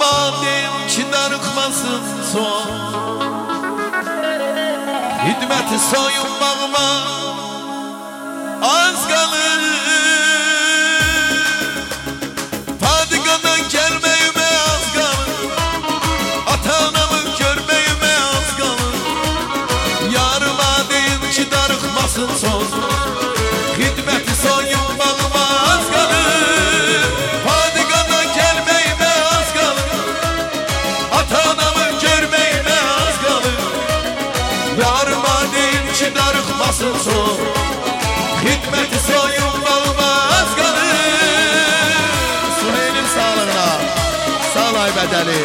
Yarıma deyim ki darıkmasın son. Hidmeti soyunmağıma az kalır. Padikadan gelmeyime az kalır. Ata-anamı görmeyime az kalır. Yarıma deyim ki darıkmasın son. Hidmeti soyunmağıma az kalır. Padikadan gelmeyime az kalır. Ata-anamı görmeyime az kalır. Yarıma deyim ki darıkmasın son. Hidmeti soyunmağıma az kalır. Süheyl'in sağlığına sağ ol ay bedeli.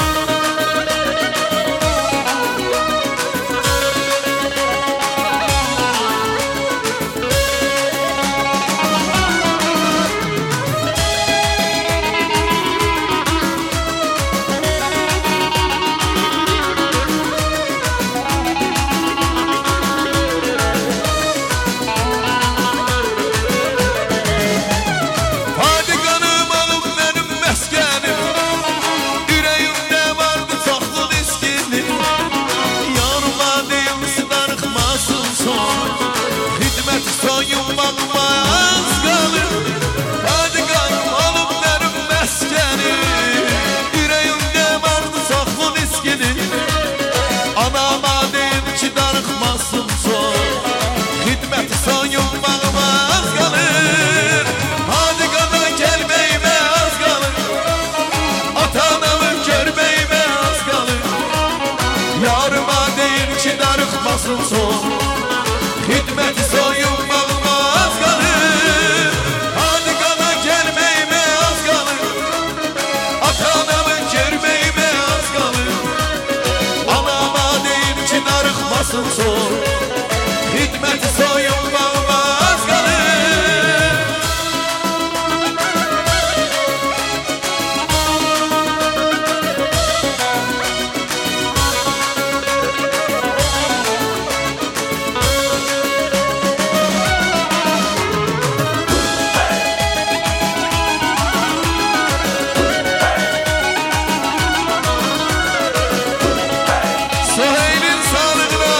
Soyunmağıma az kalır. Padikadım alıp derim meskeni. Yüreğimde vardı saklın iskini. Anama deyim ki darıkmasın son. Hidmeti soyunmağıma az kalır. Padikadan gelmeyime az kalır. Ata-anamı görmeyime az kalır. Yarıma deyim ki darıkmasın son. Hidmeti soyunmağıma az kalır. Padikana gelmeyime az kalır. Ata-anamı görmeyime az kalır. Anama deyim ki darıkmasın son. Hidmeti soyunmağıma az kalır. Süheyl'in sağlığına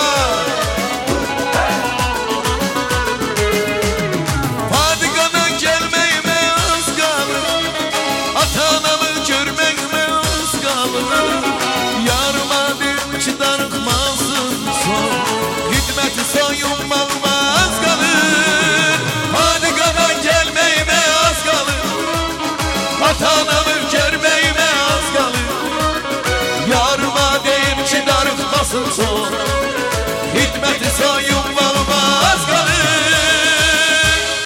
Padikadan gelmeyime az kalır. Ata-anamı görmeyime az kalır. Yarıma deyim ki darıkmasın son. Hidmeti soyunmağıma az kalır. Padikadan gelmeyime az kalır. Ata-anamı görmeyime az kalır. Yarıma deyim ki darıkmasın son.